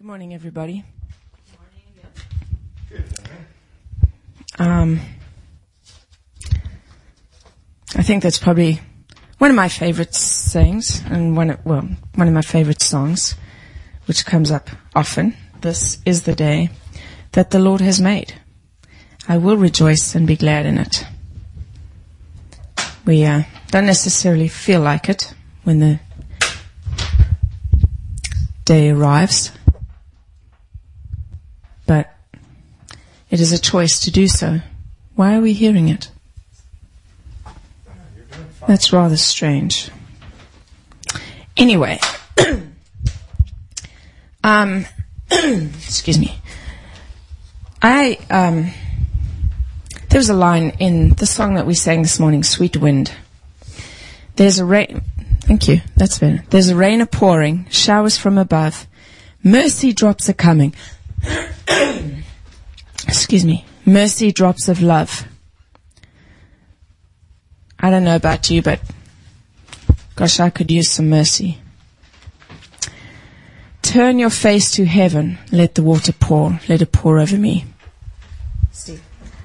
Good morning, everybody. I think that's probably one of my favorite sayings and one of my favorite songs, which comes up often. This is the day that the Lord has made. I will rejoice and be glad in it. We don't necessarily feel like it when the day arrives, but it is a choice to do so. Why are we hearing it? That's rather strange. Anyway, excuse me. There was a line in the song that we sang this morning, Sweet Wind. There's a rain. Thank you. That's better. There's a rain a-pouring, showers from above. Mercy drops are coming. Excuse me. Mercy drops of love. I don't know about you, but gosh, I could use some mercy. Turn your face to heaven. Let the water pour. Let it pour over me. Steve.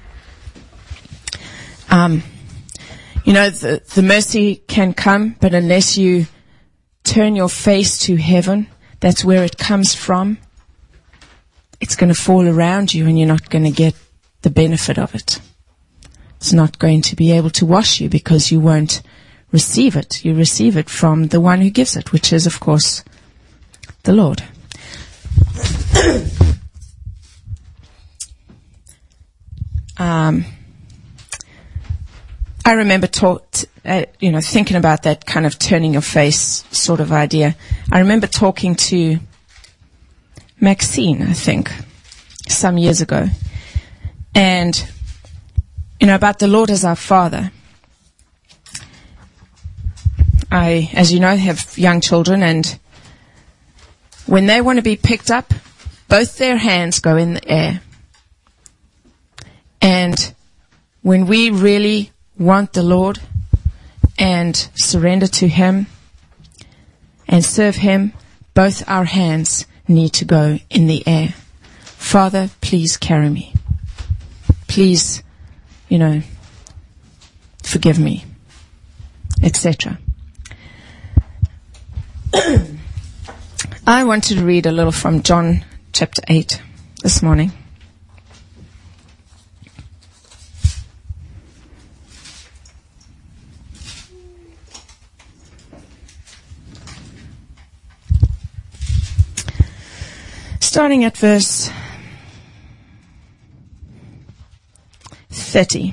The mercy can come, but unless you turn your face to heaven, that's where it comes from. It's going to fall around you and you're not going to get the benefit of it. It's not going to be able to wash you because you won't receive it. You receive it from the one who gives it, which is, of course, the Lord. I remember thinking about that kind of turning your face sort of idea. I remember talking to Maxine, I think, some years ago. And, about the Lord as our Father. I, as you know, have young children, and when they want to be picked up, both their hands go in the air. And when we really want the Lord and surrender to Him and serve Him, both our hands need to go in the air. Father, please carry me. Please, forgive me, etc. I wanted to read a little from John chapter 8 this morning. Starting at verse 30.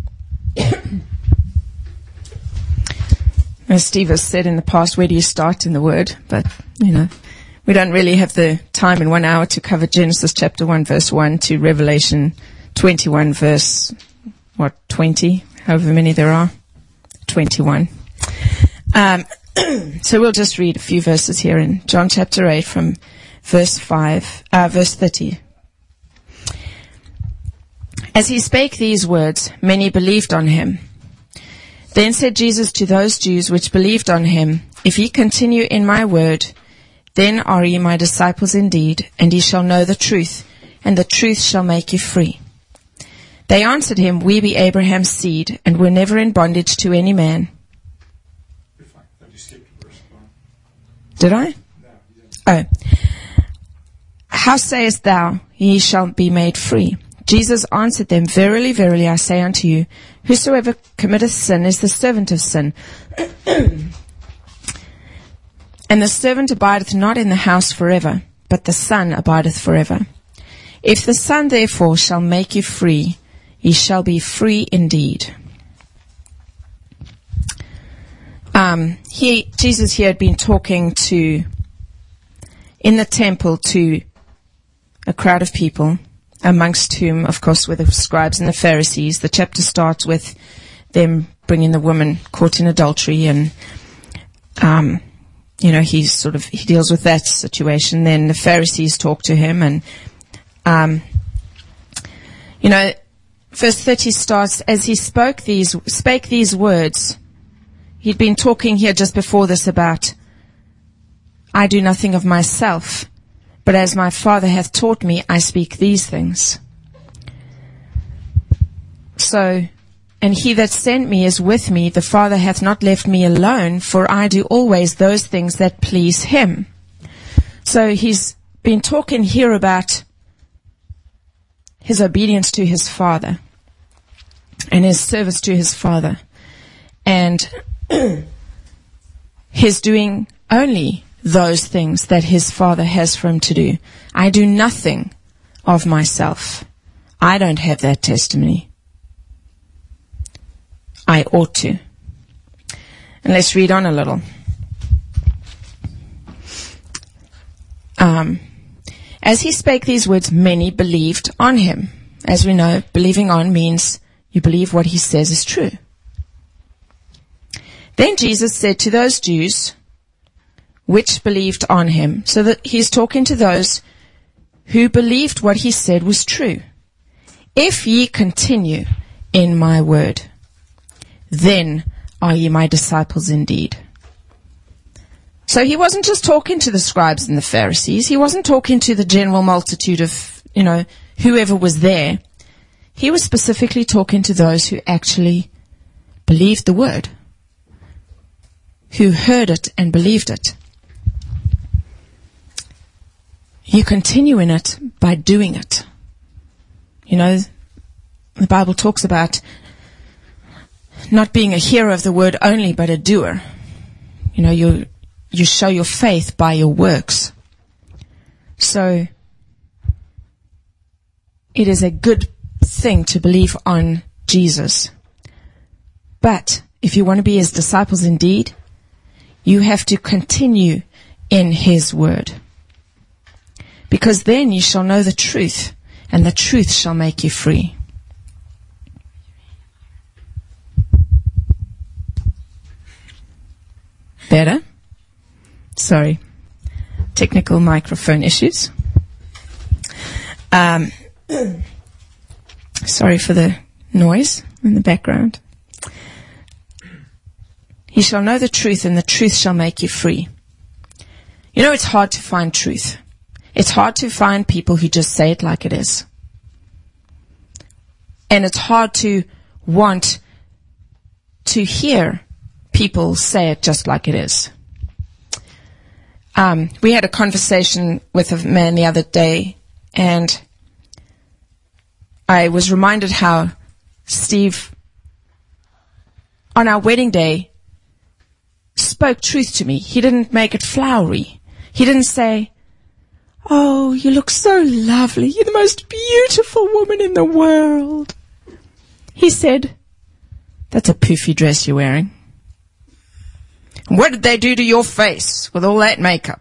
As Steve has said in the past, where do you start in the Word? But, we don't really have the time in 1 hour to cover Genesis chapter 1 verse 1 to Revelation 21 verse, 20? However many there are. 21. So we'll just read a few verses here in John chapter 8 from verse 30. As he spake these words, many believed on him. Then said Jesus to those Jews which believed on him, If ye continue in my word, then are ye my disciples indeed, and ye shall know the truth, and the truth shall make you free. They answered him, We be Abraham's seed, and were never in bondage to any man. Did I? Oh. How sayest thou, ye shall be made free? Jesus answered them, Verily, verily, I say unto you, whosoever committeth sin is the servant of sin. And the servant abideth not in the house forever, but the Son abideth forever. If the Son therefore shall make you free, ye shall be free indeed. Jesus here had been talking in the temple to a crowd of people, amongst whom, of course, were the scribes and the Pharisees. The chapter starts with them bringing the woman caught in adultery, and, he deals with that situation. Then the Pharisees talk to him, and, verse 30 starts, as he spake these words. He'd been talking here just before this about, I do nothing of myself, But as my Father hath taught me, I speak these things. So, and he that sent me is with me. The Father hath not left me alone, for I do always those things that please him. So he's been talking here about his obedience to his Father and his service to his Father, and his doing only those things that his Father has for him to do. I do nothing of myself. I don't have that testimony. I ought to. And let's read on a little. As he spake these words, many believed on him. As we know, believing on means you believe what he says is true. Then Jesus said to those Jews which believed on him, so that he's talking to those who believed what he said was true. If ye continue in my word, then are ye my disciples indeed. So he wasn't just talking to the scribes and the Pharisees. He wasn't talking to the general multitude of, whoever was there. He was specifically talking to those who actually believed the word, who heard it and believed it. You continue in it by doing it. The Bible talks about not being a hearer of the word only, but a doer. You show your faith by your works. So it is a good thing to believe on Jesus. But if you want to be his disciples indeed, you have to continue in his word. Because then you shall know the truth, and the truth shall make you free. Better? Sorry. Technical microphone issues. Sorry for the noise in the background. He shall know the truth, and the truth shall make you free. It's hard to find truth. It's hard to find people who just say it like it is. And it's hard to want to hear people say it just like it is. We had a conversation with a man the other day, and I was reminded how Steve, on our wedding day, spoke truth to me. He didn't make it flowery. He didn't say, "Oh, you look so lovely. You're the most beautiful woman in the world." He said, "That's a poofy dress you're wearing. What did they do to your face with all that makeup?"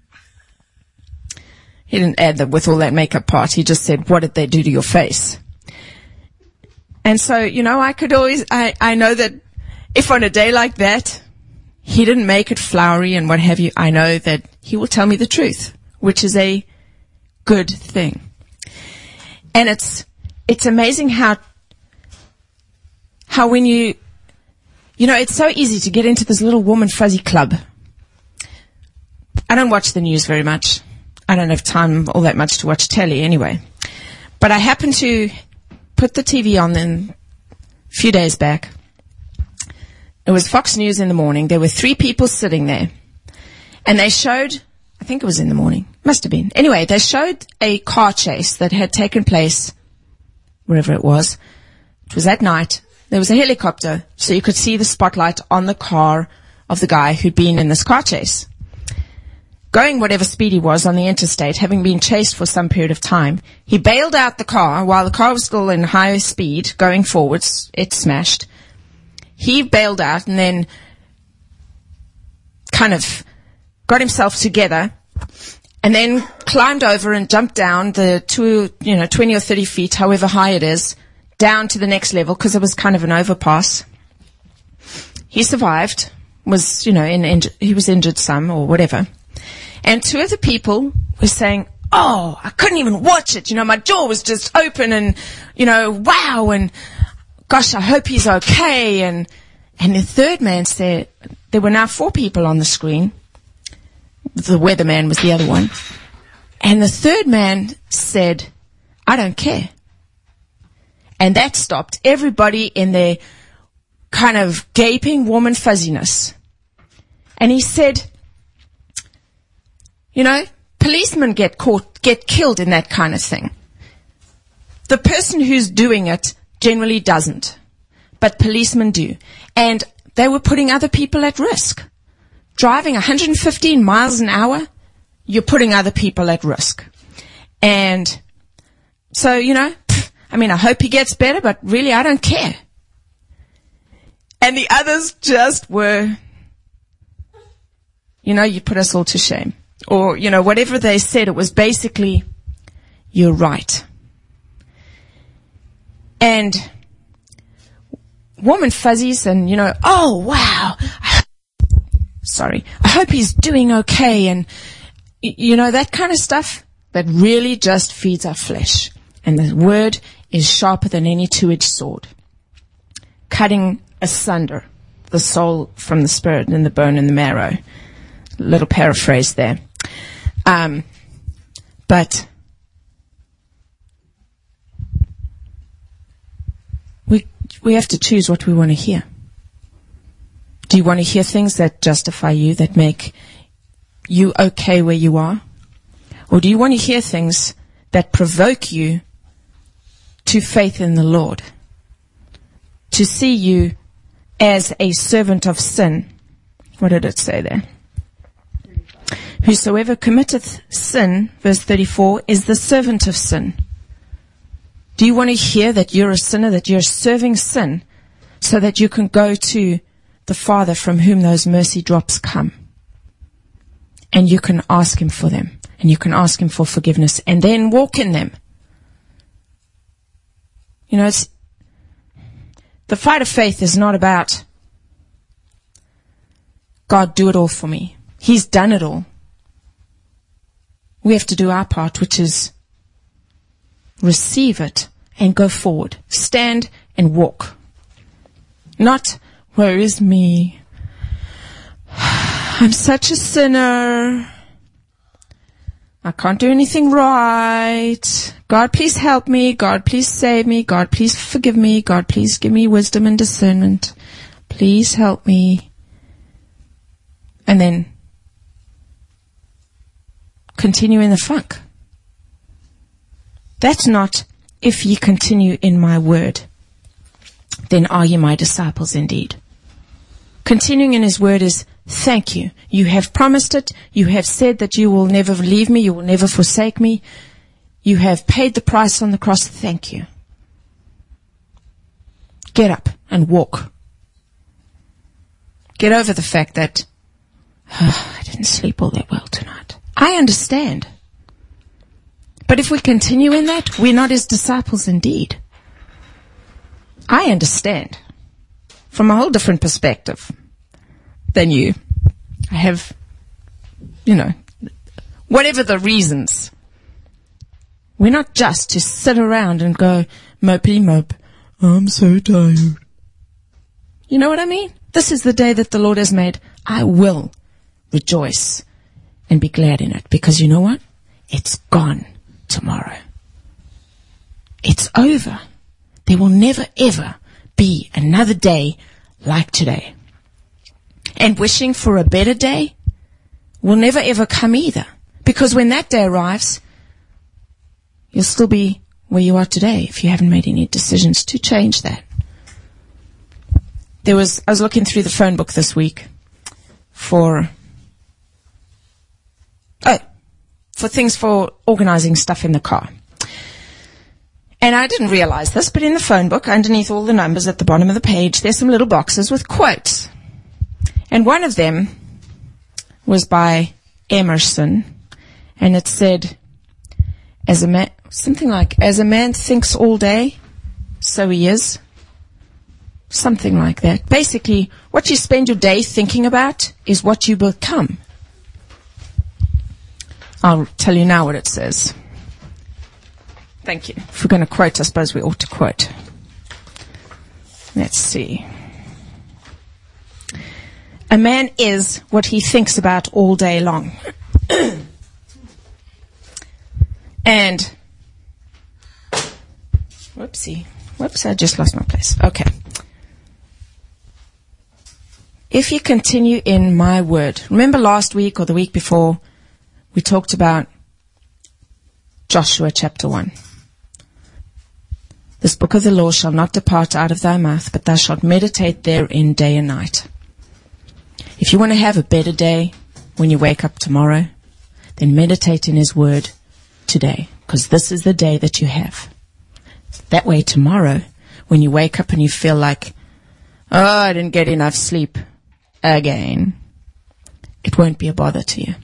He didn't add the "with all that makeup" part. He just said, "What did they do to your face?" And so, I could always, I know that if on a day like that, he didn't make it flowery and what have you, I know that he will tell me the truth, which is a good thing. And it's amazing how when it's so easy to get into this little warm and fuzzy club. I don't watch the news very much. I don't have time all that much to watch telly anyway. But I happened to put the TV on a few days back. It was Fox News in the morning. There were 3 people sitting there. And they showed, I think it was in the morning, must have been. Anyway, they showed a car chase that had taken place wherever it was. It was at night. There was a helicopter, so you could see the spotlight on the car of the guy who'd been in this car chase. Going whatever speed he was on the interstate, having been chased for some period of time, he bailed out the car while the car was still in high speed, going forwards. It smashed. He bailed out and then kind of got himself together and then climbed over and jumped down the 20 or 30 feet, however high it is, down to the next level because it was kind of an overpass. He survived, he was injured some or whatever. And 2 of the people were saying, "Oh, I couldn't even watch it. My jaw was just open and, wow. And gosh, I hope he's okay." And the third man said, there were now 4 people on the screen. The weatherman was the other one. And the third man said, I don't care. And that stopped everybody in their kind of gaping, warm and fuzziness. And he said, you know, policemen get killed in that kind of thing. The person who's doing it generally doesn't, but policemen do. And they were putting other people at risk. Driving 115 miles an hour, you're putting other people at risk. And so, you know, I mean, I hope he gets better, but really I don't care. And the others just were, you know, you put us all to shame. Or, you know, whatever they said, it was basically, you're right. And warm and fuzzies and, you know, oh, wow. Sorry. I hope he's doing okay. And, you know, that kind of stuff that really just feeds our flesh. And the word is sharper than any two-edged sword, cutting asunder the soul from the spirit and the bone and the marrow. Little paraphrase there. But we have to choose what we want to hear. Do you want to hear things that justify you, that make you okay where you are? Or do you want to hear things that provoke you to faith in the Lord? To see you as a servant of sin. What did it say there? Whosoever committeth sin, verse 34, is the servant of sin. Do you want to hear that you're a sinner, that you're serving sin, so that you can go to the Father from whom those mercy drops come? And you can ask Him for them, and you can ask Him for forgiveness, and then walk in them. You know, the fight of faith is not about, God, do it all for me. He's done it all. We have to do our part, which is receive it and go forward. Stand and walk. Not, where is me? I'm such a sinner. I can't do anything right. God, please help me. God, please save me. God, please forgive me. God, please give me wisdom and discernment. Please help me. And then continue in the funk. That's not, if ye continue in my word, then are ye my disciples indeed. Continuing in His word is, thank you. You have promised it. You have said that you will never leave me. You will never forsake me. You have paid the price on the cross. Thank you. Get up and walk. Get over the fact that, I didn't sleep all that well tonight. I understand. But if we continue in that, we're not His disciples indeed. I understand from a whole different perspective than you. I have, you know, whatever the reasons. We're not just to sit around and go, mopey mope, I'm so tired. You know what I mean? This is the day that the Lord has made. I will rejoice and be glad in it. Because you know what? It's gone tomorrow. It's over. There will never ever be another day like today. And wishing for a better day will never ever come either. Because when that day arrives, you'll still be where you are today if you haven't made any decisions to change that. I was looking through the phone book this week for things for organizing stuff in the car. And I didn't realize this, but in the phone book, underneath all the numbers at the bottom of the page, there's some little boxes with quotes. And one of them was by Emerson, and it said, as a man thinks all day, so he is. Something like that. Basically, what you spend your day thinking about is what you become. I'll tell you now what it says. Thank you. If we're going to quote, I suppose we ought to quote. Let's see. A man is what he thinks about all day long. And, whoops, I just lost my place. Okay. If you continue in my word, remember last week or the week before, we talked about Joshua chapter 1. This book of the law shall not depart out of thy mouth, but thou shalt meditate therein day and night. If you want to have a better day when you wake up tomorrow, then meditate in his word today, because this is the day that you have. That way tomorrow, when you wake up and you feel like, oh, I didn't get enough sleep again, it won't be a bother to you.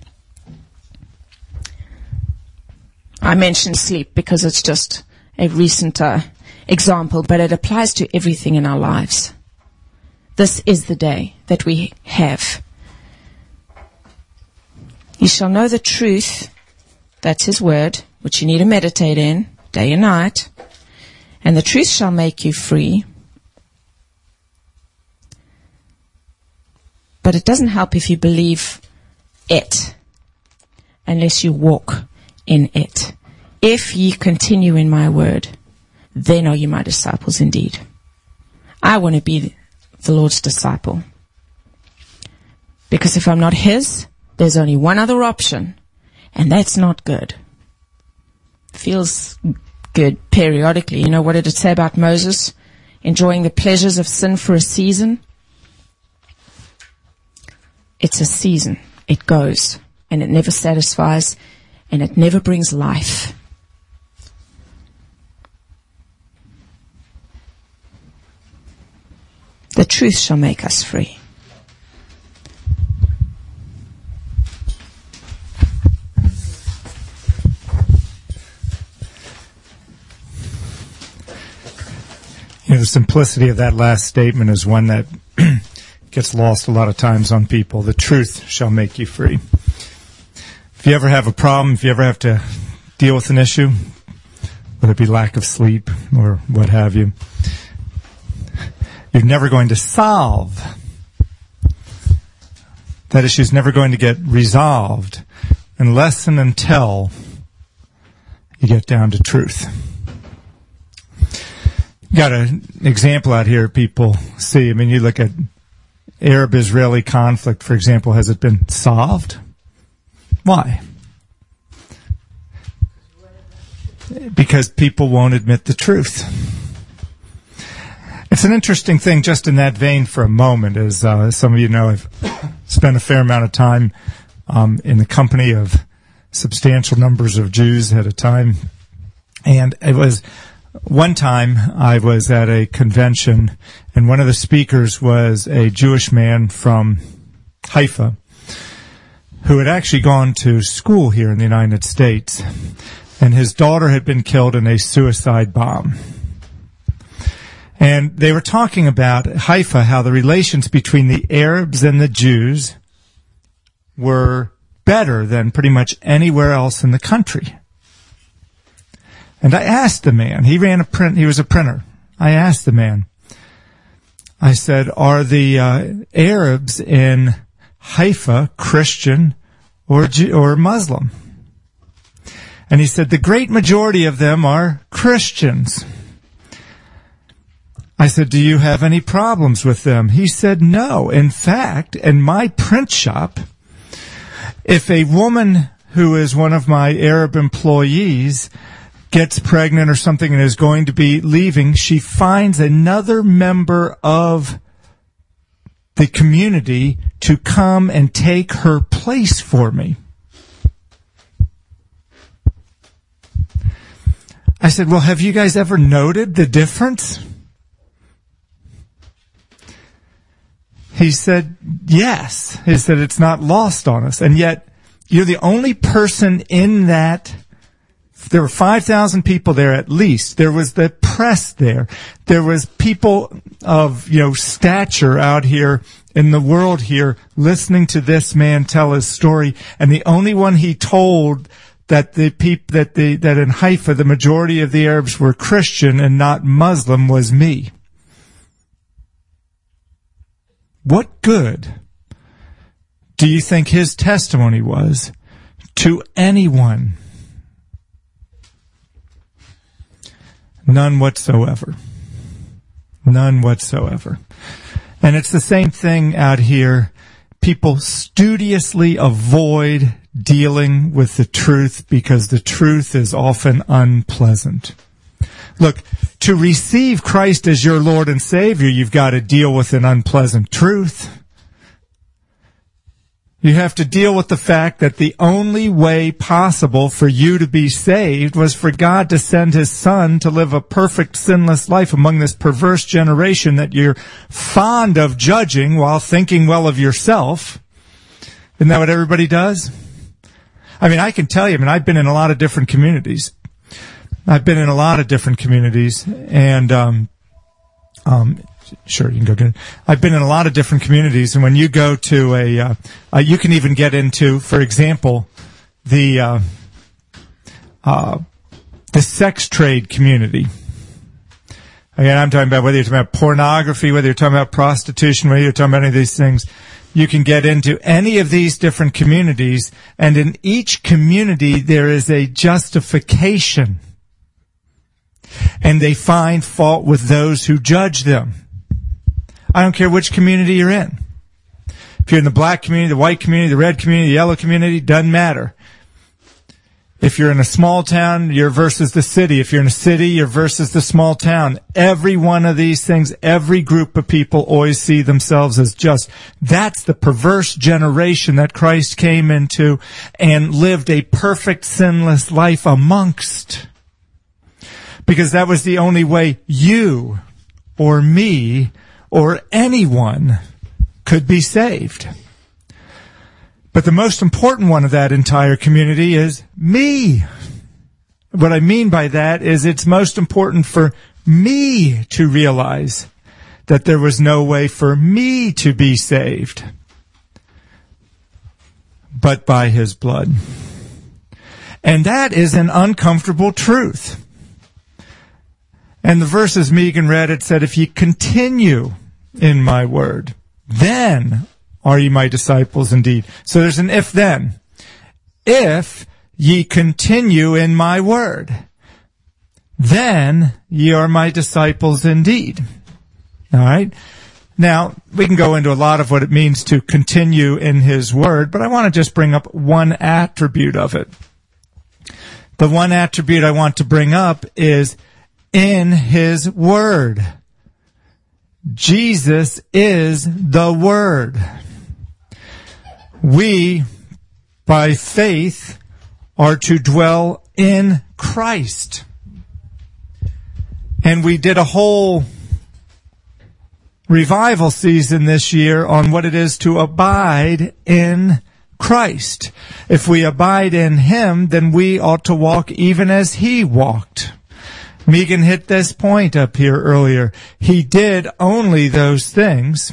I mentioned sleep because it's just a recent example, but it applies to everything in our lives. This is the day that we have. You shall know the truth, that's his word, which you need to meditate in day and night, and the truth shall make you free. But it doesn't help if you believe it unless you walk in it. If ye continue in my word, then are you my disciples indeed. I want to be the Lord's disciple. Because if I'm not his, there's only one other option, and that's not good. Feels good periodically. You know, what did it say about Moses? Enjoying the pleasures of sin for a season? It's a season. It goes, and it never satisfies, and it never brings life. The truth shall make us free. You know, the simplicity of that last statement is one that gets lost a lot of times on people. The truth shall make you free. If you ever have a problem, if you ever have to deal with an issue, whether it be lack of sleep or what have you, you're never going to solve. That issue is never going to get resolved unless and until you get down to truth. Got an example out here people see. I mean, you look at Arab-Israeli conflict, for example. Has it been solved? Why? Because people won't admit the truth. It's an interesting thing, just in that vein for a moment, as some of you know, I've spent a fair amount of time in the company of substantial numbers of Jews at a time. And it was one time I was at a convention, and one of the speakers was a Jewish man from Haifa who had actually gone to school here in the United States, and his daughter had been killed in a suicide bomb. And they were talking about Haifa, how the relations between the Arabs and the Jews were better than pretty much anywhere else in the country. And I asked the man, he was a printer. I asked the man, I said, are the Arabs in Haifa Christian or Muslim? And he said, the great majority of them are Christians. I said, do you have any problems with them? He said, no. In fact, in my print shop, if a woman who is one of my Arab employees gets pregnant or something and is going to be leaving, she finds another member of the community to come and take her place for me. I said, well, have you guys ever noted the difference? He said, yes. He said, it's not lost on us. And yet, you're the only person in that. There were 5,000 people there at least. There was the press there. There was people of, stature out here in the world here listening to this man tell his story. And the only one he told that that in Haifa, the majority of the Arabs were Christian and not Muslim was me. What good do you think his testimony was to anyone? None whatsoever. None whatsoever. And it's the same thing out here. People studiously avoid dealing with the truth because the truth is often unpleasant. Look, to receive Christ as your Lord and Savior, you've got to deal with an unpleasant truth. You have to deal with the fact that the only way possible for you to be saved was for God to send His Son to live a perfect, sinless life among this perverse generation that you're fond of judging while thinking well of yourself. Isn't that what everybody does? I mean, I can tell you, I've been in a lot of different communities. And, sure, you can go get it. I've been in a lot of different communities, and when you go to you can even get into, for example, the sex trade community. Again, I'm talking about whether you're talking about pornography, whether you're talking about prostitution, whether you're talking about any of these things. You can get into any of these different communities, and in each community there is a justification. And they find fault with those who judge them. I don't care which community you're in. If you're in the black community, the white community, the red community, the yellow community, doesn't matter. If you're in a small town, you're versus the city. If you're in a city, you're versus the small town. Every one of these things, every group of people always see themselves as just. That's the perverse generation that Christ came into and lived a perfect, sinless life amongst. Because that was the only way you or me or anyone could be saved. But the most important one of that entire community is me. What I mean by that is it's most important for me to realize that there was no way for me to be saved but by His blood. And that is an uncomfortable truth. And the verses Megan read, it said, if ye continue in my word, then are ye my disciples indeed. So there's an if then. If ye continue in my word, then ye are my disciples indeed. All right? Now, we can go into a lot of what it means to continue in His word, but I want to just bring up one attribute of it. The one attribute I want to bring up is in His word. Jesus is the Word. We, by faith, are to dwell in Christ. And we did a whole revival season this year on what it is to abide in Christ. If we abide in Him, then we ought to walk even as He walked. Megan hit this point up here earlier. He did only those things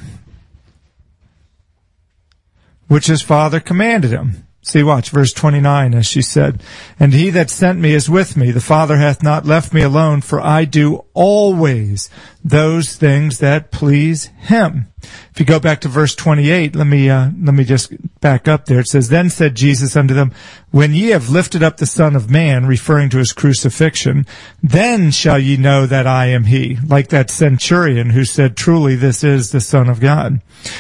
which His Father commanded Him. See, watch, verse 29, as she said, and He that sent me is with me. The Father hath not left me alone, for I do always those things that please Him. If you go back to verse 28, let me just back up there. It says, then said Jesus unto them, when ye have lifted up the Son of Man, referring to His crucifixion, then shall ye know that I am He. Like that centurion who said, truly this is the Son of God.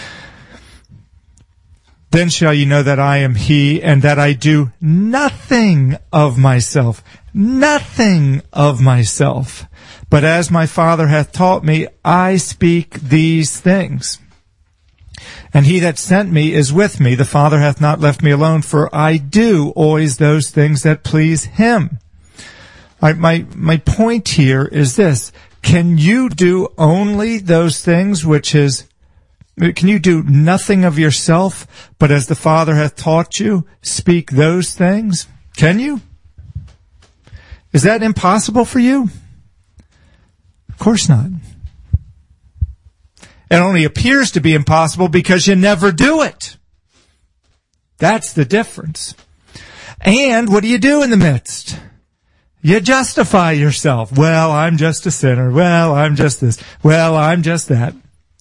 Then shall ye know that I am He, and that I do nothing of myself. Nothing of myself. But as my Father hath taught me, I speak these things. And He that sent me is with me. The Father hath not left me alone, for I do always those things that please Him. My point here is this. Can you do only those things can you do nothing of yourself, but as the Father hath taught you, speak those things? Can you? Is that impossible for you? Of course not. It only appears to be impossible because you never do it. That's the difference. And what do you do in the midst? You justify yourself. Well, I'm just a sinner. Well, I'm just this. Well, I'm just that.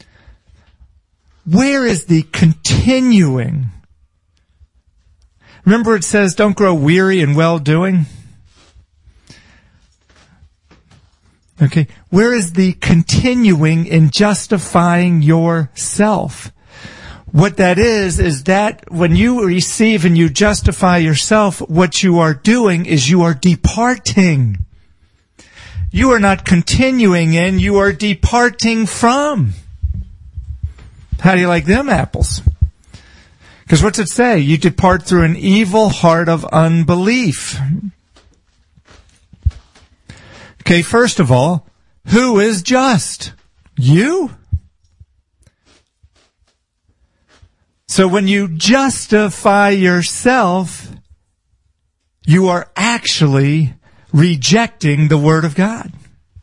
Where is the continuing? Remember it says, don't grow weary in well-doing? Okay? Where is the continuing in justifying yourself? What that is that when you receive and you justify yourself, what you are doing is you are departing. You are not continuing in, you are departing from. How do you like them apples? Because what's it say? You depart through an evil heart of unbelief. Okay, first of all, who is just? You? So when you justify yourself, you are actually rejecting the Word of God.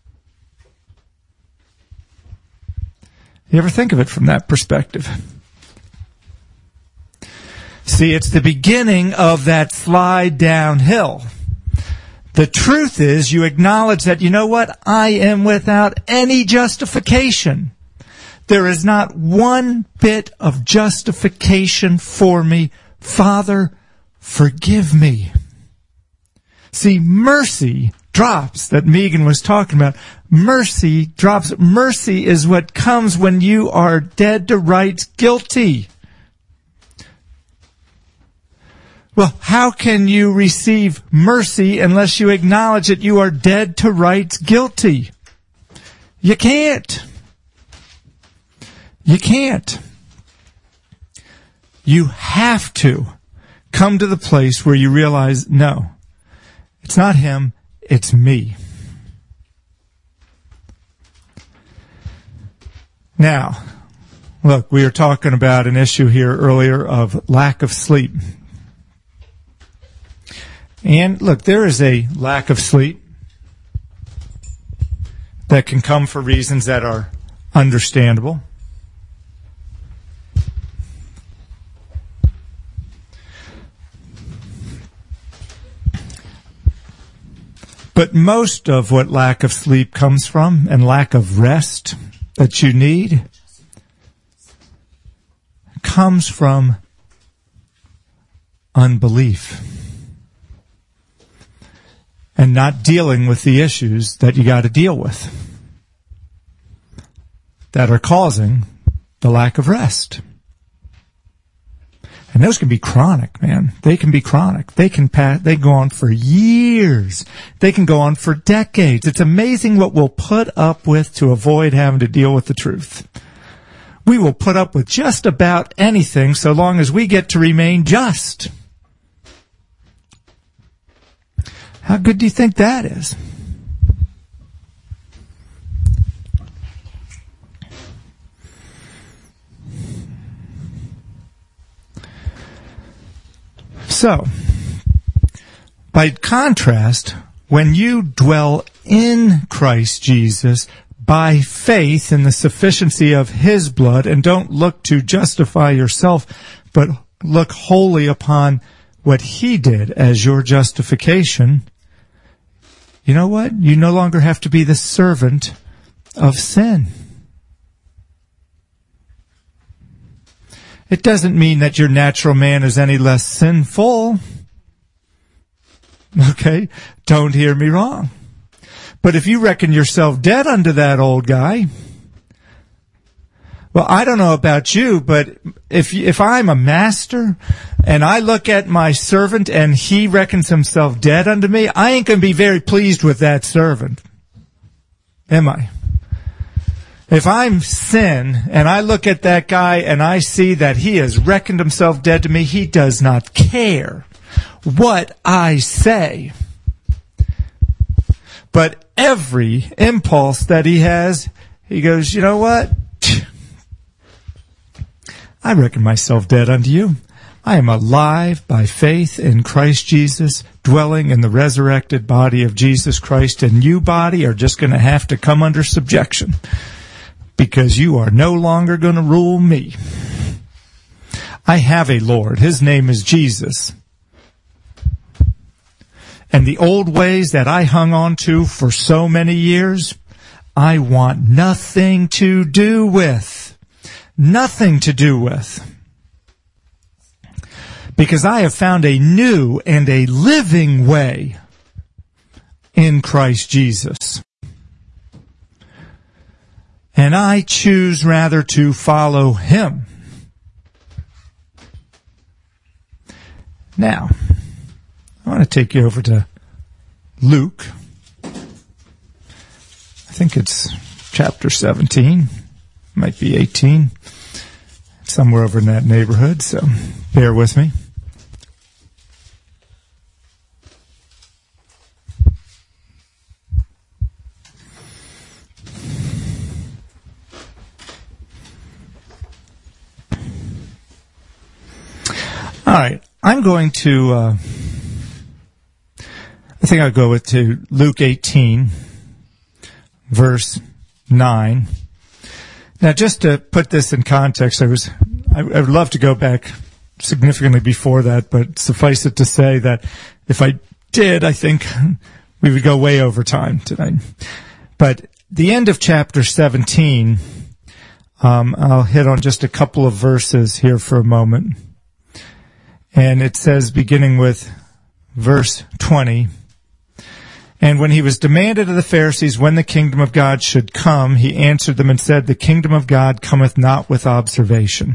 You ever think of it from that perspective? See, it's the beginning of that slide downhill. The truth is, you acknowledge that, you know what? I am without any justification. There is not one bit of justification for me. Father, forgive me. See, mercy drops that Megan was talking about. Mercy drops. Mercy is what comes when you are dead to rights, guilty. Well, how can you receive mercy unless you acknowledge that you are dead to rights, guilty? You can't. You can't. You have to come to the place where you realize, no, it's not him, it's me. Now, look, we were talking about an issue here earlier of lack of sleep. And look, there is a lack of sleep that can come for reasons that are understandable. But most of what lack of sleep comes from and lack of rest that you need comes from unbelief and not dealing with the issues that you got to deal with that are causing the lack of rest. And those can be chronic, man. They can be chronic. They go on for years. They can go on for decades. It's amazing what we'll put up with to avoid having to deal with the truth. We will put up with just about anything so long as we get to remain just. How good do you think that is? So, by contrast, when you dwell in Christ Jesus by faith in the sufficiency of His blood and don't look to justify yourself, but look wholly upon what He did as your justification, you know what? You no longer have to be the servant of sin. It doesn't mean that your natural man is any less sinful. Okay? Don't hear me wrong. But if you reckon yourself dead unto that old guy, well, I don't know about you, but if I'm a master and I look at my servant and he reckons himself dead unto me, I ain't going to be very pleased with that servant. Am I? If I'm sin and I look at that guy and I see that he has reckoned himself dead to me, he does not care what I say. But every impulse that he has, he goes, you know what? I reckon myself dead unto you. I am alive by faith in Christ Jesus, dwelling in the resurrected body of Jesus Christ, and you, body, are just going to have to come under subjection. Because you are no longer going to rule me. I have a Lord. His name is Jesus. And the old ways that I hung on to for so many years, I want nothing to do with. Nothing to do with. Because I have found a new and a living way in Christ Jesus. and I choose rather to follow him. Now, I want to take you over to Luke. I think it's chapter 17. Might be 18. Somewhere over in that neighborhood, so bear with me. All right, I'm going to, I think I'll go to Luke 18, verse 9. Now, just to put this in context, I would love to go back significantly before that, but suffice it to say that if I did, I think we would go way over time tonight. But the end of chapter 17, I'll hit on just a couple of verses here for a moment. And it says, beginning with verse 20, "And when he was demanded of the Pharisees when the kingdom of God should come, he answered them and said, the kingdom of God cometh not with observation."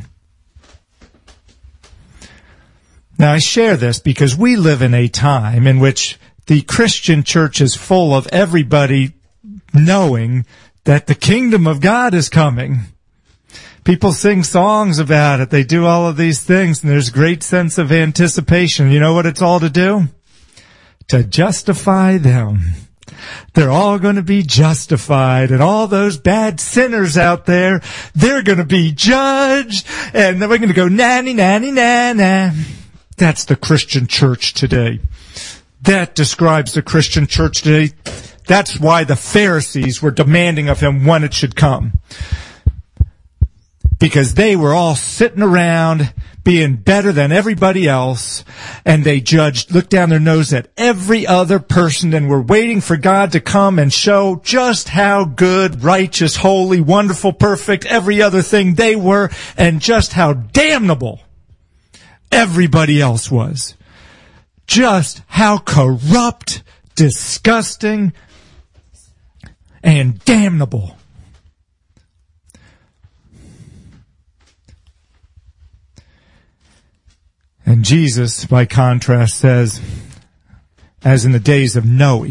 Now, I share this because we live in a time in which the Christian church is full of everybody knowing that the kingdom of God is coming. People sing songs about it. They do all of these things, and there's great sense of anticipation. You know what it's all to do? To justify them. They're all going to be justified, and all those bad sinners out there, they're going to be judged, and then we're going to go nanny, nanny, na. That's the Christian church today. That describes the Christian church today. That's why the Pharisees were demanding of him when it should come. Because they were all sitting around being better than everybody else, and they looked down their nose at every other person, and were waiting for God to come and show just how good, righteous, holy, wonderful, perfect, every other thing they were, and just how damnable everybody else was. Just how corrupt, disgusting, and damnable. And Jesus, by contrast, says, as in the days of Noe,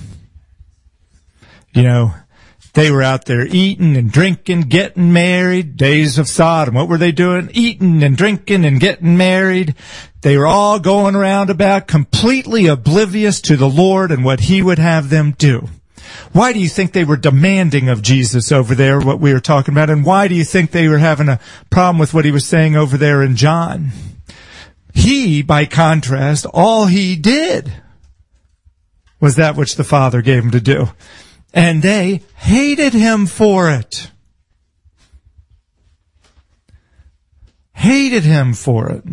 they were out there eating and drinking, getting married. Days of Sodom, what were they doing? Eating and drinking and getting married. They were all going around about completely oblivious to the Lord and what he would have them do. Why do you think they were demanding of Jesus over there, what we were talking about? And why do you think they were having a problem with what he was saying over there in John? He, by contrast, all he did was that which the Father gave him to do. And they hated him for it. Hated him for it.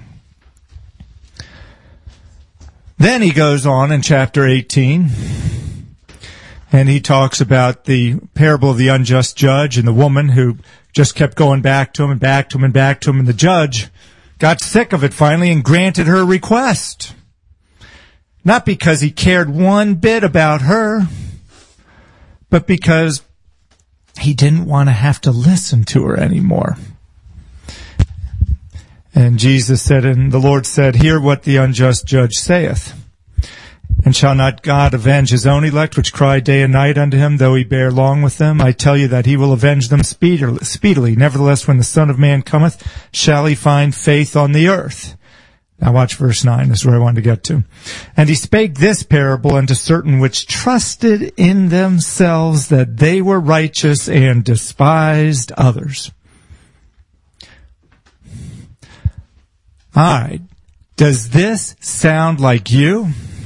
Then he goes on in chapter 18, and he talks about the parable of the unjust judge and the woman who just kept going back to him and back to him and back to him, and the judge got sick of it finally and granted her request. Not because he cared one bit about her, but because he didn't want to have to listen to her anymore. And Jesus said, and the Lord said, hear what the unjust judge saith. And shall not God avenge his own elect, which cry day and night unto him, though he bear long with them? I tell you that he will avenge them speedily. Nevertheless, when the Son of Man cometh, shall he find faith on the earth? Now watch verse 9. This is where I wanted to get to. And he spake this parable unto certain which trusted in themselves that they were righteous and despised others. All right. Does this sound like you?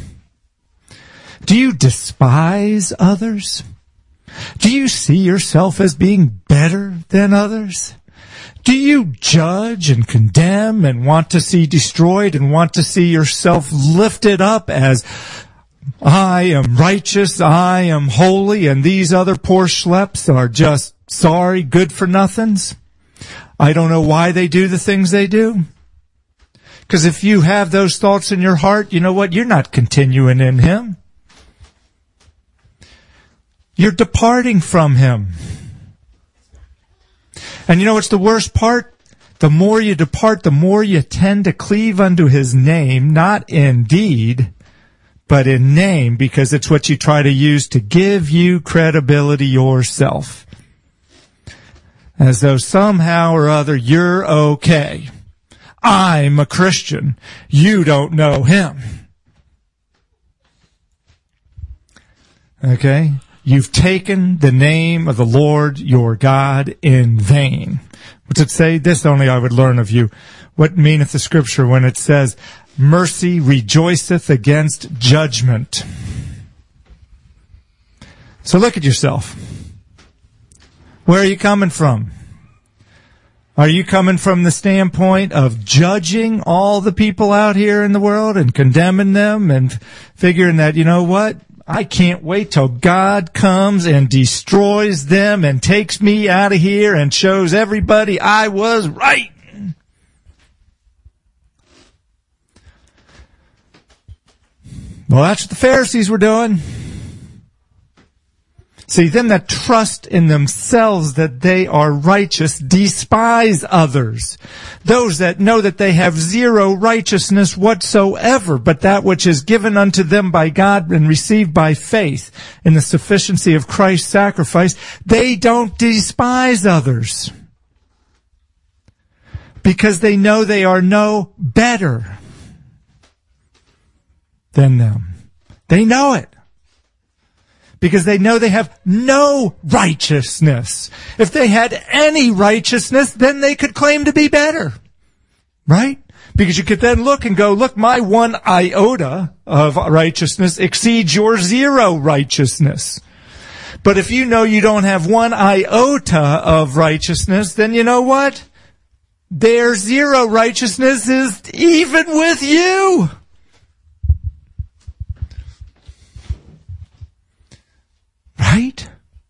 Do you despise others? Do you see yourself as being better than others? Do you judge and condemn and want to see destroyed and want to see yourself lifted up as I am righteous, I am holy, and these other poor schleps are just sorry, good for nothings? I don't know why they do the things they do. Because if you have those thoughts in your heart, you know what? You're not continuing in him. You're departing from him. And you know what's the worst part? The more you depart, the more you tend to cleave unto his name, not in deed, but in name, because it's what you try to use to give you credibility yourself. As though somehow or other you're okay. I'm a Christian. You don't know him. Okay? You've taken the name of the Lord your God in vain. What's it say? This only I would learn of you. What meaneth the scripture when it says, mercy rejoiceth against judgment? So look at yourself. Where are you coming from? Are you coming from the standpoint of judging all the people out here in the world and condemning them and figuring that, you know what? I can't wait till God comes and destroys them and takes me out of here and shows everybody I was right. Well, that's what the Pharisees were doing. See, them that trust in themselves that they are righteous despise others. Those that know that they have zero righteousness whatsoever, but that which is given unto them by God and received by faith in the sufficiency of Christ's sacrifice, they don't despise others. Because they know they are no better than them. They know it. Because they know they have no righteousness. If they had any righteousness, then they could claim to be better. Right? Because you could then look and go, look, my 1 iota of righteousness exceeds your 0 righteousness. But if you know you don't have 1 iota of righteousness, then you know what? Their 0 righteousness is even with you. Right?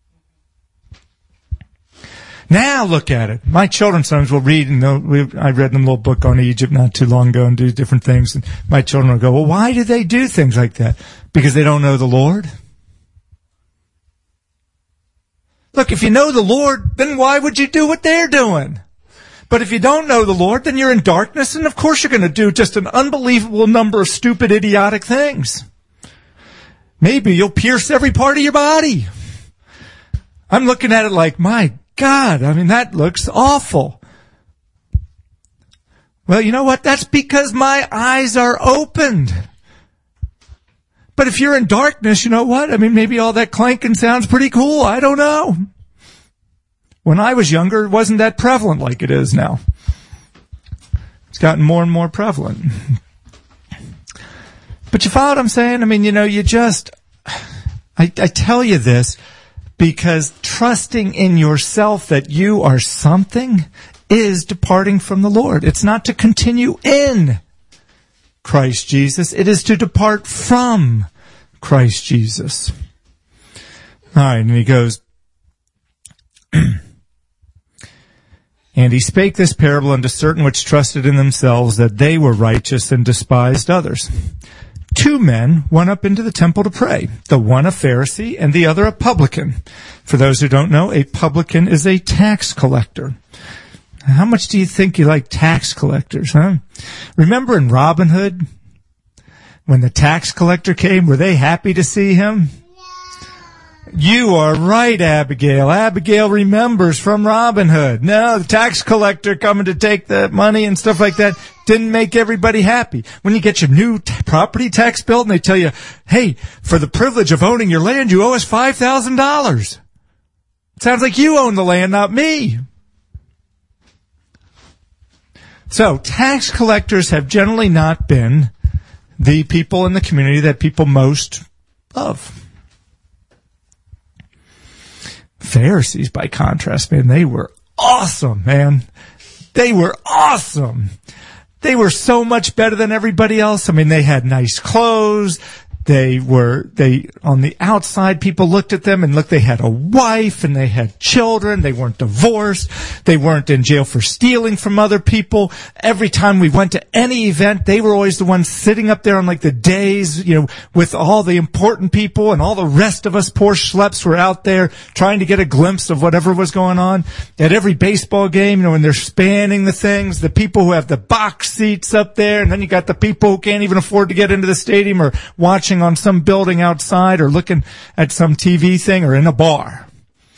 Now look at it. My children sometimes will read, and I read them a little book on Egypt not too long ago and do different things. And my children will go, well, why do they do things like that? Because they don't know the Lord. Look, if you know the Lord, then why would you do what they're doing? But if you don't know the Lord, then you're in darkness, and of course you're going to do just an unbelievable number of stupid, idiotic things. Maybe you'll pierce every part of your body. I'm looking at it like, my God, I mean, that looks awful. Well, you know what? That's because my eyes are opened. But if you're in darkness, you know what? I mean, maybe all that clanking sounds pretty cool. I don't know. When I was younger, it wasn't that prevalent like it is now. It's gotten more and more prevalent. But you follow what I'm saying? I mean, you know, I tell you this because trusting in yourself that you are something is departing from the Lord. It's not to continue in Christ Jesus. It is to depart from Christ Jesus. All right, and he goes, and he spake this parable unto certain which trusted in themselves that they were righteous and despised others. 2 men went up into the temple to pray, the one a Pharisee and the other a publican. For those who don't know, a publican is a tax collector. How much do you think you like tax collectors, huh? Remember in Robin Hood, when the tax collector came, were they happy to see him? You are right, Abigail. Abigail remembers from Robin Hood. No, the tax collector coming to take the money and stuff like that didn't make everybody happy. When you get your new property tax bill and they tell you, hey, for the privilege of owning your land, you owe us $5,000. It sounds like you own the land, not me. So, tax collectors have generally not been the people in the community that people most love. Pharisees, by contrast, man, they were awesome, man. They were awesome. They were so much better than everybody else. I mean, they had nice clothes. On the outside, people looked at them and look, they had a wife and they had children. They weren't divorced. They weren't in jail for stealing from other people. Every time we went to any event, they were always the ones sitting up there on like the days, with all the important people, and all the rest of us poor schleps were out there trying to get a glimpse of whatever was going on. At every baseball game, when they're spanning the things, the people who have the box seats up there, and then you got the people who can't even afford to get into the stadium or watching on some building outside or looking at some TV thing or in a bar.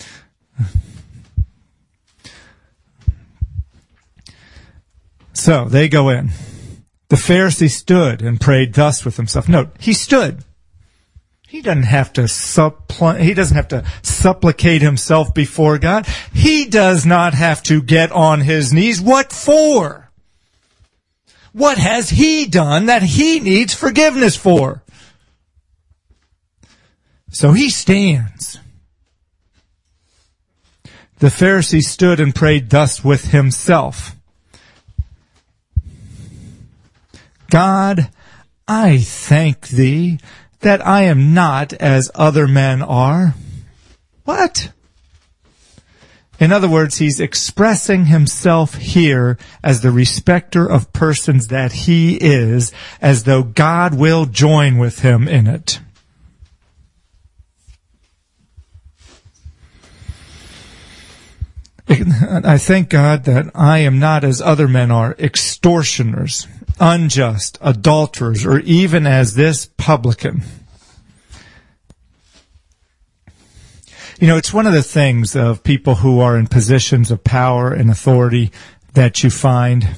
So they go in. The Pharisee stood and prayed thus with himself. Note, he stood. He doesn't have to supplicate himself before God. He does not have to get on his knees. What for? What has he done that he needs forgiveness for? So he stands. The Pharisee stood and prayed thus with himself. God, I thank thee that I am not as other men are. What? In other words, he's expressing himself here as the respecter of persons that he is, as though God will join with him in it. I thank God that I am not as other men are, extortioners, unjust, adulterers, or even as this publican. It's one of the things of people who are in positions of power and authority that you find,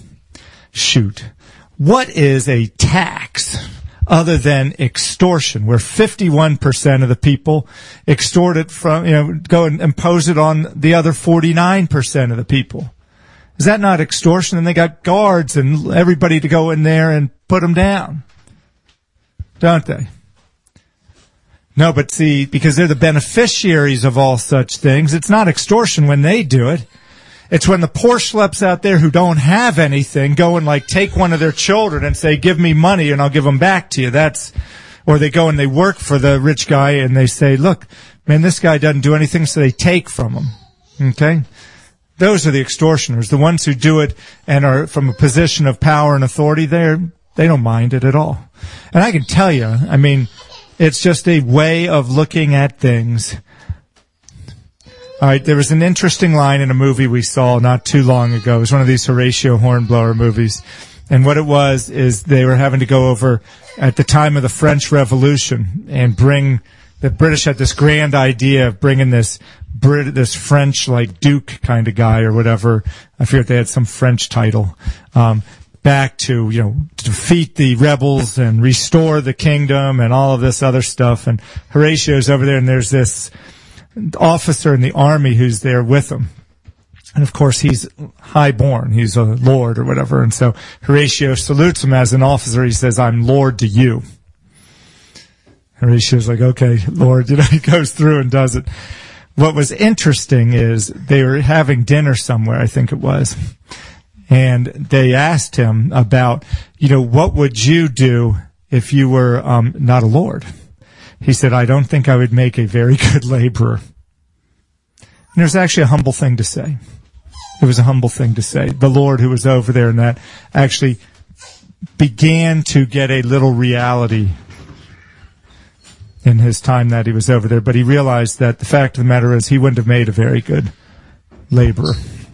what is a tax other than extortion, where 51% of the people extort it from, go and impose it on the other 49% of the people? Is that not extortion? And they got guards and everybody to go in there and put them down, don't they? No, but see, because they're the beneficiaries of all such things, it's not extortion when they do it. It's when the poor schleps out there who don't have anything go and take one of their children and say, give me money and I'll give them back to you. Or they go and they work for the rich guy and they say, look, man, this guy doesn't do anything, so they take from him. Okay? Those are the extortioners, the ones who do it and are from a position of power and authority. They don't mind it at all. And I can tell you, it's just a way of looking at things. All right, there was an interesting line in a movie we saw not too long ago. It was one of these Horatio Hornblower movies. And what it was is they were having to go over at the time of the French Revolution and the British had this grand idea of bringing this French Duke kind of guy or whatever. I forget, they had some French title. Back to, defeat the rebels and restore the kingdom and all of this other stuff. And Horatio's over there and there's this officer in the army who's there with him. And of course he's highborn. He's a lord or whatever. And so Horatio salutes him as an officer. He says, I'm lord to you. Horatio's like, okay, lord. He goes through and does it. What was interesting is they were having dinner somewhere, I think it was. And they asked him about, what would you do if you were not a lord? He said, I don't think I would make a very good laborer. And it was actually a humble thing to say. It was a humble thing to say. The Lord who was over there and that actually began to get a little reality in his time that he was over there. But he realized that the fact of the matter is he wouldn't have made a very good laborer.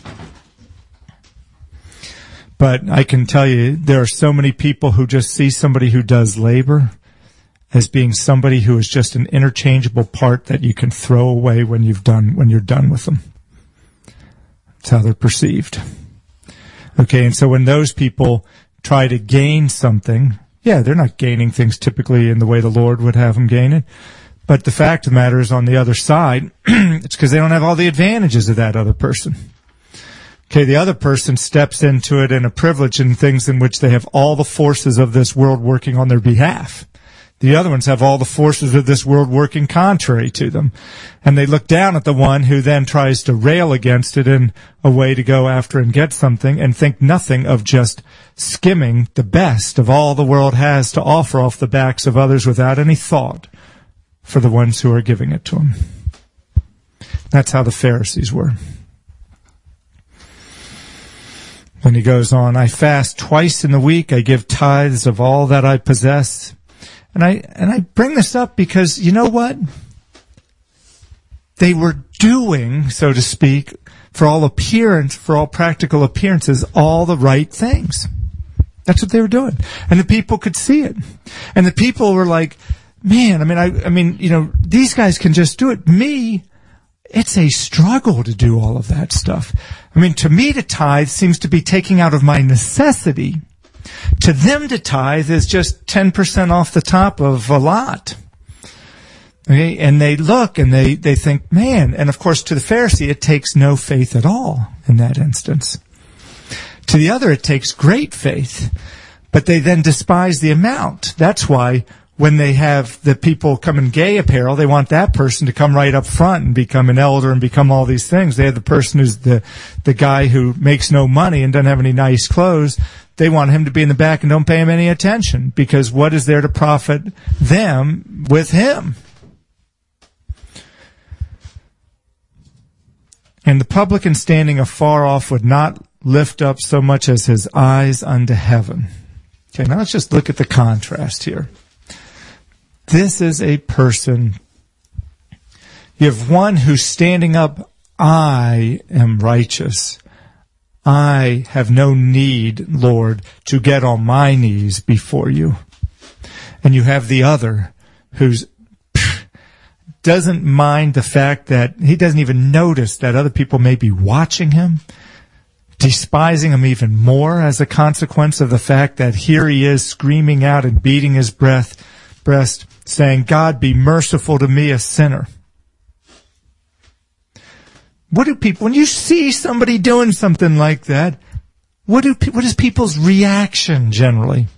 But I can tell you, there are so many people who just see somebody who does labor as being somebody who is just an interchangeable part that you can throw away when you're done with them. That's how they're perceived. Okay, and so when those people try to gain something, they're not gaining things typically in the way the Lord would have them gain it. But the fact of the matter is, on the other side, it's because they don't have all the advantages of that other person. Okay, the other person steps into it in a privilege and things in which they have all the forces of this world working on their behalf. The other ones have all the forces of this world working contrary to them. And they look down at the one who then tries to rail against it in a way to go after and get something, and think nothing of just skimming the best of all the world has to offer off the backs of others without any thought for the ones who are giving it to them. That's how the Pharisees were. Then he goes on, I fast twice in the week. I give tithes of all that I possess. And I bring this up because, you know what? They were doing, so to speak, for all practical appearances, all the right things. That's what they were doing. And the people could see it. And the people were like, man, I mean, you know, these guys can just do it. Me, it's a struggle to do all of that stuff. I mean, to me, to tithe seems to be taking out of my necessity. To them, to tithe is just 10% off the top of a lot. Okay? And they look and they think, man, and of course to the Pharisee, it takes no faith at all in that instance. To the other, it takes great faith, but they then despise the amount. That's why when they have the people come in gay apparel, they want that person to come right up front and become an elder and become all these things. They have the person who's the guy who makes no money and doesn't have any nice clothes. They want him to be in the back and don't pay him any attention, because what is there to profit them with him? And the publican standing afar off would not lift up so much as his eyes unto heaven. Okay, now let's just look at the contrast here. This is a person. You have one who's standing up, I am righteous. I have no need, Lord, to get on my knees before you. And you have the other who's doesn't mind the fact that he doesn't even notice that other people may be watching him, despising him even more as a consequence of the fact that here he is screaming out and beating his breast, saying, God, be merciful to me, a sinner. What do people, when you see somebody doing something like that, what is people's reaction generally?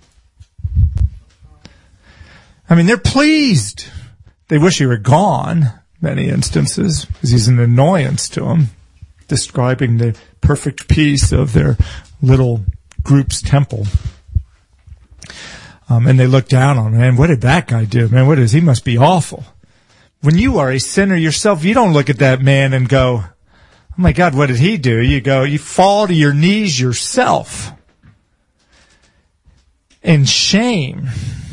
I mean, they're pleased. They wish he were gone, many instances, because he's an annoyance to them, describing the perfect peace of their little group's temple. And they look down on him, man, what did that guy do? Man, he must be awful. When you are a sinner yourself, you don't look at that man and go, oh my God, what did he do? You fall to your knees yourself in shame.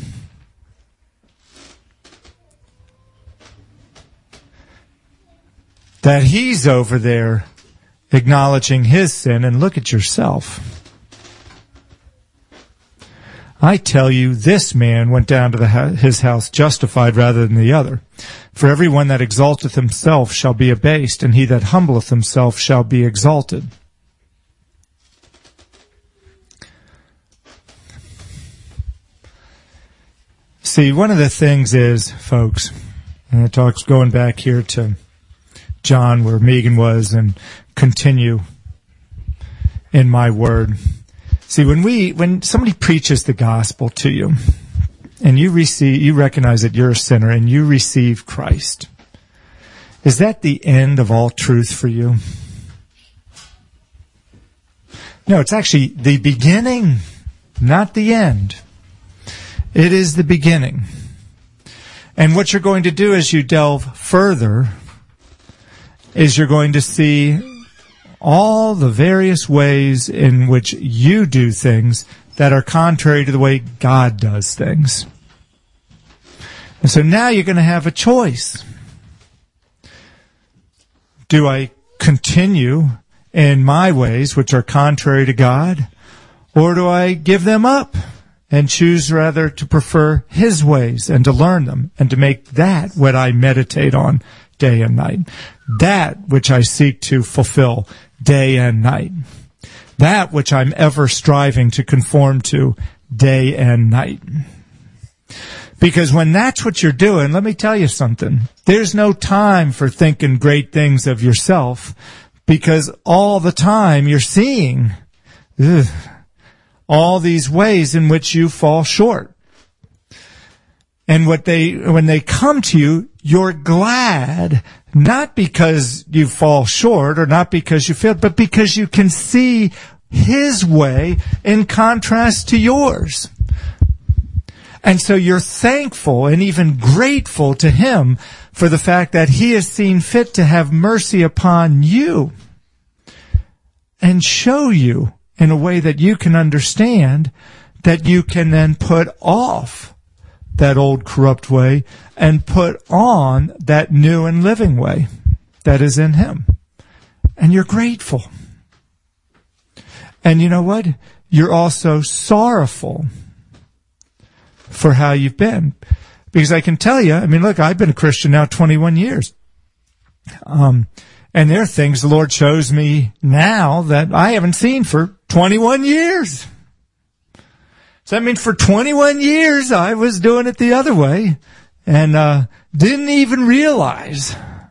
That he's over there acknowledging his sin, and look at yourself. I tell you, this man went down to his house justified rather than the other. For everyone that exalteth himself shall be abased, and he that humbleth himself shall be exalted. See, one of the things is, folks, and it talks going back here to John where Megan was, and continue in my word. See, when somebody preaches the gospel to you, and you recognize that you're a sinner and you receive Christ, is that the end of all truth for you? No, it's actually the beginning, not the end. It is the beginning. And what you're going to do as you delve further is you're going to see all the various ways in which you do things that are contrary to the way God does things. And so now you're going to have a choice. Do I continue in my ways, which are contrary to God, or do I give them up and choose rather to prefer His ways and to learn them and to make that what I meditate on day and night? That which I seek to fulfill day and night. That which I'm ever striving to conform to day and night. Because when that's what you're doing, let me tell you something. There's no time for thinking great things of yourself, because all the time you're seeing all these ways in which you fall short. And when they come to you, you're glad, not because you fall short or not because you failed, but because you can see his way in contrast to yours. And so you're thankful and even grateful to him for the fact that he has seen fit to have mercy upon you and show you in a way that you can understand, that you can then put off that old corrupt way and put on that new and living way that is in him. And you're grateful. And you know what? You're also sorrowful for how you've been. Because I can tell you, look, I've been a Christian now 21 years. And there are things the Lord shows me now that I haven't seen for 21 years. So for 21 years I was doing it the other way and didn't even realize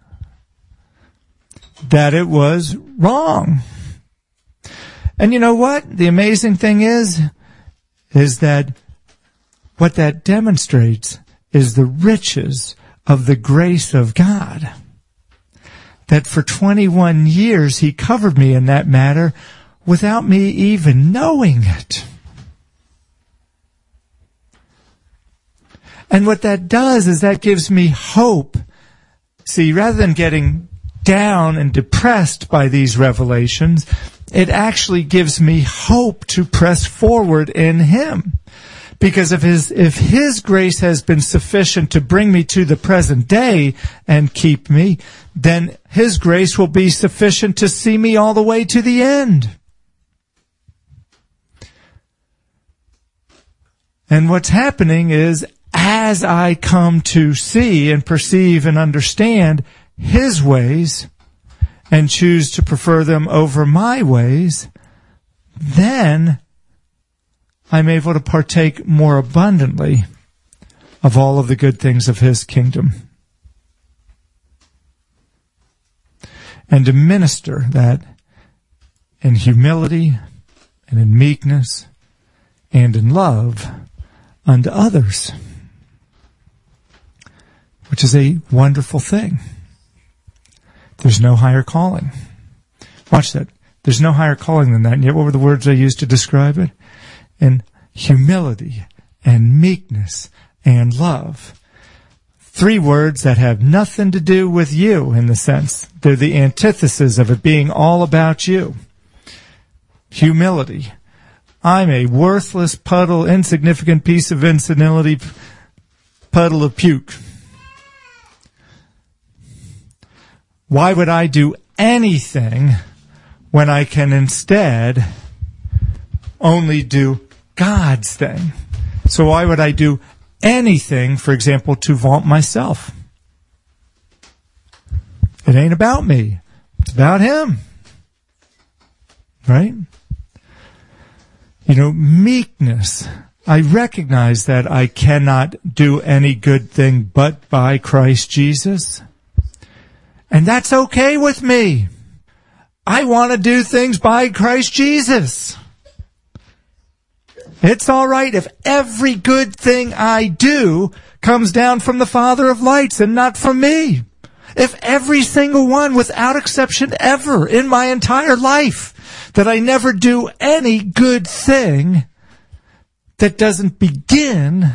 that it was wrong. And you know what? The amazing thing is that what that demonstrates is the riches of the grace of God. That for 21 years he covered me in that matter without me even knowing it. And what that does is that gives me hope. See, rather than getting down and depressed by these revelations, it actually gives me hope to press forward in him. Because if his grace has been sufficient to bring me to the present day and keep me, then his grace will be sufficient to see me all the way to the end. And what's happening is, as I come to see and perceive and understand his ways and choose to prefer them over my ways, then I'm able to partake more abundantly of all of the good things of his kingdom. And to minister that in humility and in meekness and in love unto others, which is a wonderful thing. There's no higher calling. Watch that. There's no higher calling than that. And yet what were the words I used to describe it? And humility and meekness and love. 3 words that have nothing to do with you in the sense. They're the antithesis of it being all about you. Humility. I'm a worthless puddle, insignificant piece of insenility, puddle of puke. Why would I do anything when I can instead only do God's thing? So why would I do anything, for example, to vaunt myself? It ain't about me. It's about him. Right? Meekness. I recognize that I cannot do any good thing but by Christ Jesus. And that's okay with me. I want to do things by Christ Jesus. It's all right if every good thing I do comes down from the Father of lights and not from me. If every single one, without exception ever, in my entire life, that I never do any good thing that doesn't begin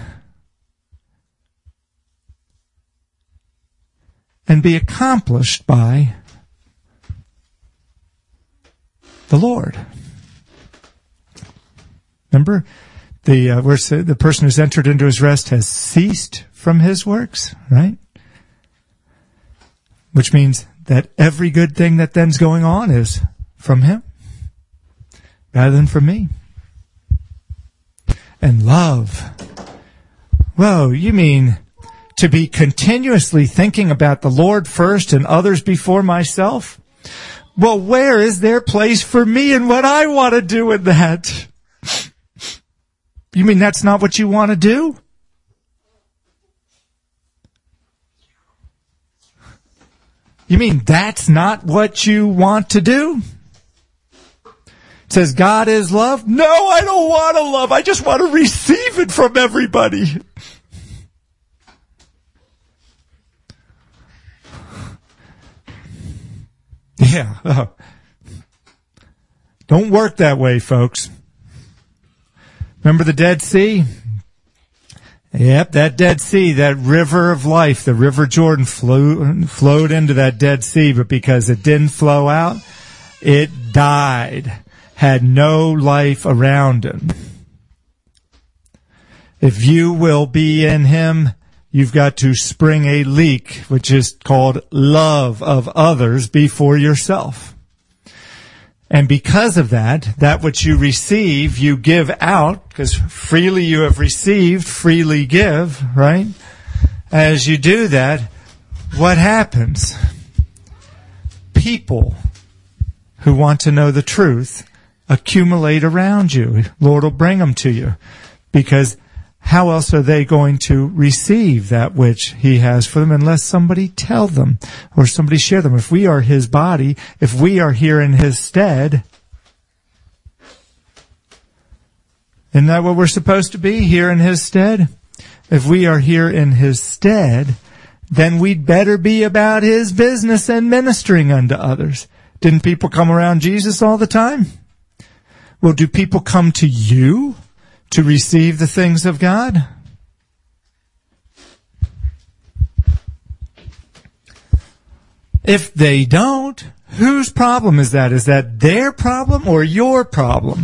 and be accomplished by the Lord. Remember, the person who's entered into his rest has ceased from his works, right? Which means that every good thing that then's going on is from him rather than from me. And love. Whoa, you mean to be continuously thinking about the Lord first and others before myself? Well, where is there place for me and what I want to do in that? You mean that's not what you want to do? You mean that's not what you want to do? It says God is love. No, I don't want to love. I just want to receive it from everybody. Yeah. Oh. Don't work that way, folks. Remember the Dead Sea? Yep, that Dead Sea, that river of life, the River Jordan flowed into that Dead Sea, but because it didn't flow out, it died, had no life around it. If you will be in him, you've got to spring a leak, which is called love of others before yourself. And because of that which you receive, you give out, because freely you have received, freely give, right? As you do that, what happens? People who want to know the truth accumulate around you. Lord will bring them to you, because how else are they going to receive that which he has for them unless somebody tell them or somebody share them? If we are his body, if we are here in his stead, isn't that what we're supposed to be, here in his stead? If we are here in his stead, then we'd better be about his business and ministering unto others. Didn't people come around Jesus all the time? Well, do people come to you to receive the things of God? If they don't, whose problem is that? Is that their problem or your problem?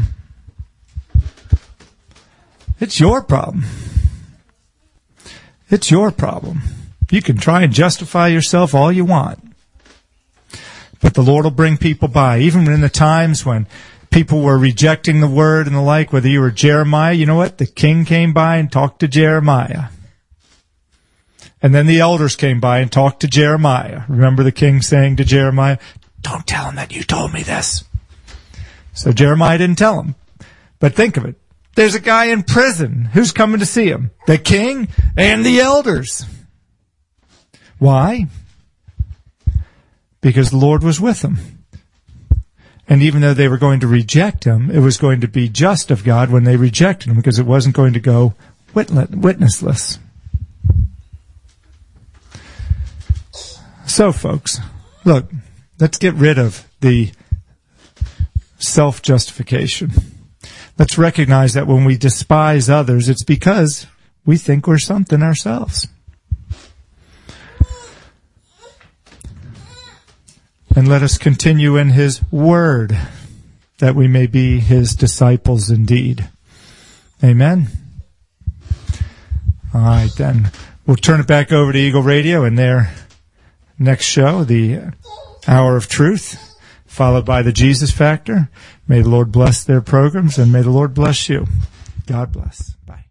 It's your problem. It's your problem. You can try and justify yourself all you want, but the Lord will bring people by, even in the times when people were rejecting the word and the like, whether you were Jeremiah. You know what? The king came by and talked to Jeremiah. And then the elders came by and talked to Jeremiah. Remember the king saying to Jeremiah, don't tell him that you told me this. So Jeremiah didn't tell him. But think of it. There's a guy in prison. Who's coming to see him? The king and the elders. Why? Because the Lord was with him. And even though they were going to reject him, it was going to be just of God when they rejected him, because it wasn't going to go witnessless. So, folks, look, let's get rid of the self-justification. Let's recognize that when we despise others, it's because we think we're something ourselves. And let us continue in his word, that we may be his disciples indeed. Amen. All right, then. We'll turn it back over to Eagle Radio and their next show, the Hour of Truth, followed by the Jesus Factor. May the Lord bless their programs, and may the Lord bless you. God bless. Bye.